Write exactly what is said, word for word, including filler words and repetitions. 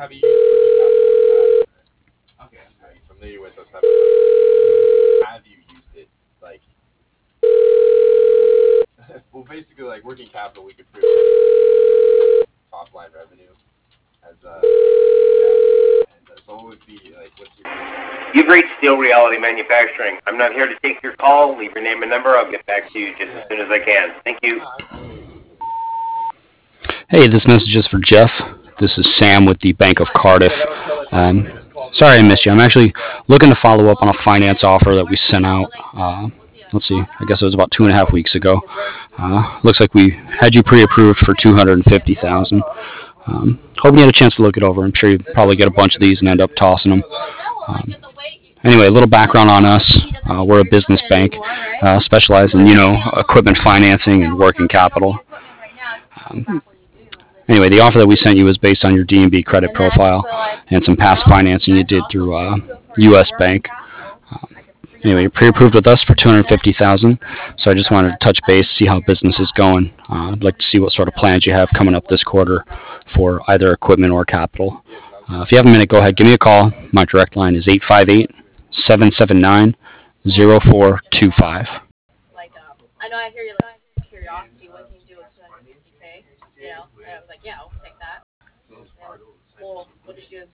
have you used working capital? Okay, are you familiar with those type of? Have you used it? Like, well, basically, like working capital, we could prove top line revenue as uh, yeah. And uh, so what would be like? What's your? You've reached Steel Reality Manufacturing. I'm not here to take your call. Leave your name and number. I'll get back to you just as soon as I can. Thank you. Hey, this message is for Jeff. This is Sam with the Bank of Cardiff. Um, sorry I missed you. I'm actually looking to follow up on a finance offer that we sent out. Uh, let's see, I guess it was about two and a half weeks ago. Uh, looks like we had you pre-approved for two hundred fifty thousand dollars. Um, hoping you had a chance to look it over. I'm sure you probably get a bunch of these and end up tossing them. Um, Anyway, a little background on us. Uh, we're a business bank, uh, specialized in, you know, equipment financing and working capital. Um, anyway, the offer that we sent you was based on your D and B credit profile and some past financing you did through uh, U S Bank. Um, anyway, you're pre-approved with us for two hundred fifty thousand dollars, so I just wanted to touch base, see how business is going. Uh, I'd like to see what sort of plans you have coming up this quarter for either equipment or capital. Uh, if you have a minute, go ahead, give me a call. My direct line is eight five eight, seven seven nine, zero four two five. Like, um, I know I hear you like curiosity. What can you do with two hundred fifty k? You know, and I was like, yeah, I'll take that. And, well, what did you